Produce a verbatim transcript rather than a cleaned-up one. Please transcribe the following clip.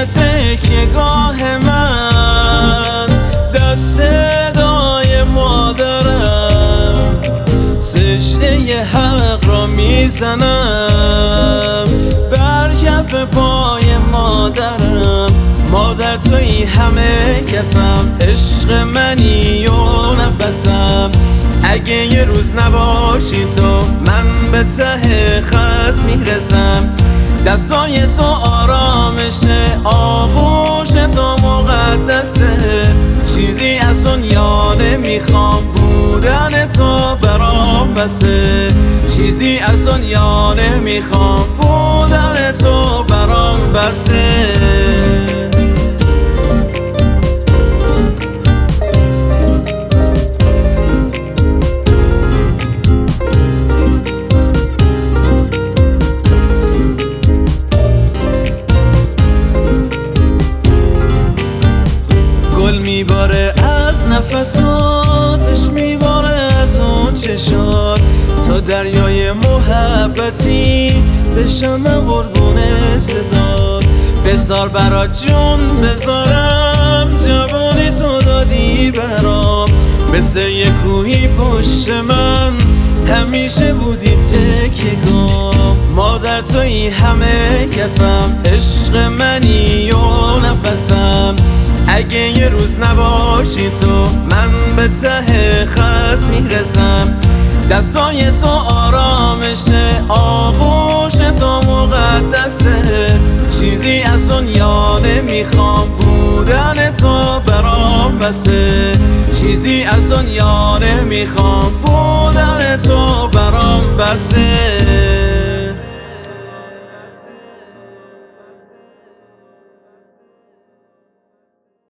تکیه گاه من، دست صدای مادرم، سجده ی حق را میزنم بر کف پای مادرم. مادر توی همه کسم، عشق منی و نفسم. اگه یه روز نباشی تو، من به ته خط میرسم. دستای تو آرامشه، آغوش تو مقدسه. چیزی از دنیا نمیخوام، بودن تو برام بسه. چیزی از دنیا نمیخوام، بودن تو برام بسه. گل میباره از نفساتش، میباره از اون چشات. تو دریای محبتی، بشم قربون صدات. بذار برات جون بذارم، جوانی تو دادی برام. مثل یه کوهی پشت من، همیشه بودی تکیه‌گام. مادر توی همه کسم، عشق منی و نفسم. اگه یه روز نباشی تو، من به ته خط میرسم. دستای تو آرامشه، آغوش تو مقدسه. چیزی از دنیا نمیخوام، بودن تو برام بسه. چیزی از دنیا نمیخوام، بودن تو برام بسه.